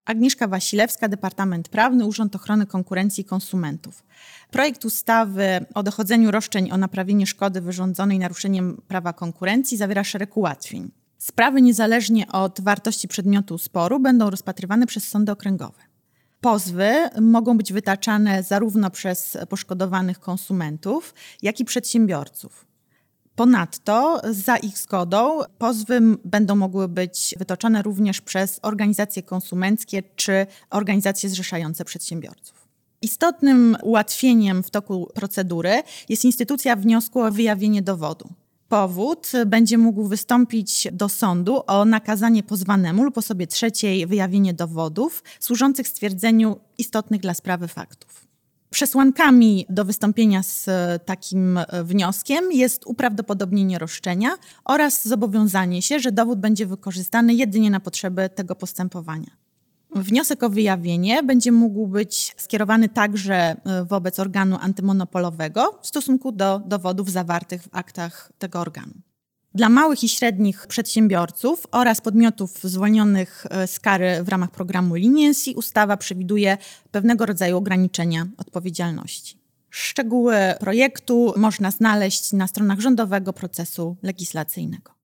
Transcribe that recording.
Agnieszka Wasilewska, Departament Prawny, Urząd Ochrony Konkurencji i Konsumentów. Projekt ustawy o dochodzeniu roszczeń o naprawienie szkody wyrządzonej naruszeniem prawa konkurencji zawiera szereg ułatwień. Sprawy niezależnie od wartości przedmiotu sporu będą rozpatrywane przez sądy okręgowe. Pozwy mogą być wytaczane zarówno przez poszkodowanych konsumentów, jak i przedsiębiorców. Ponadto za ich zgodą pozwy będą mogły być wytoczone również przez organizacje konsumenckie czy organizacje zrzeszające przedsiębiorców. Istotnym ułatwieniem w toku procedury jest instytucja wniosku o wyjawienie dowodu. Powód będzie mógł wystąpić do sądu o nakazanie pozwanemu lub osobie trzeciej wyjawienie dowodów służących stwierdzeniu istotnych dla sprawy faktów. Przesłankami do wystąpienia z takim wnioskiem jest uprawdopodobnienie roszczenia oraz zobowiązanie się, że dowód będzie wykorzystany jedynie na potrzeby tego postępowania. Wniosek o wyjawienie będzie mógł być skierowany także wobec organu antymonopolowego w stosunku do dowodów zawartych w aktach tego organu. Dla małych i średnich przedsiębiorców oraz podmiotów zwolnionych z kary w ramach programu Leniency ustawa przewiduje pewnego rodzaju ograniczenia odpowiedzialności. Szczegóły projektu można znaleźć na stronach rządowego procesu legislacyjnego.